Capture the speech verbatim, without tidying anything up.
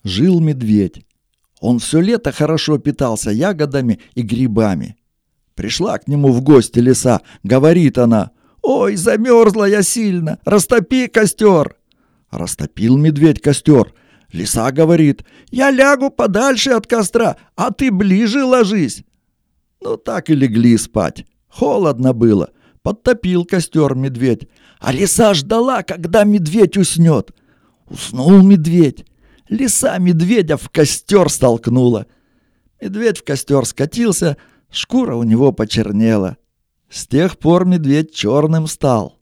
Жил медведь. Он все лето хорошо питался ягодами и грибами. Пришла к нему в гости лиса. Говорит она: «Ой, замерзла я сильно, растопи костер». Растопил медведь костер. Лиса говорит: «Я лягу подальше от костра, а ты ближе ложись». Ну так и легли спать. Холодно было. Подтопил костер медведь. А лиса ждала, когда медведь уснет. Уснул медведь. Лиса медведя в костер столкнула. Медведь в костер скатился, шкура у него почернела. С тех пор медведь черным стал.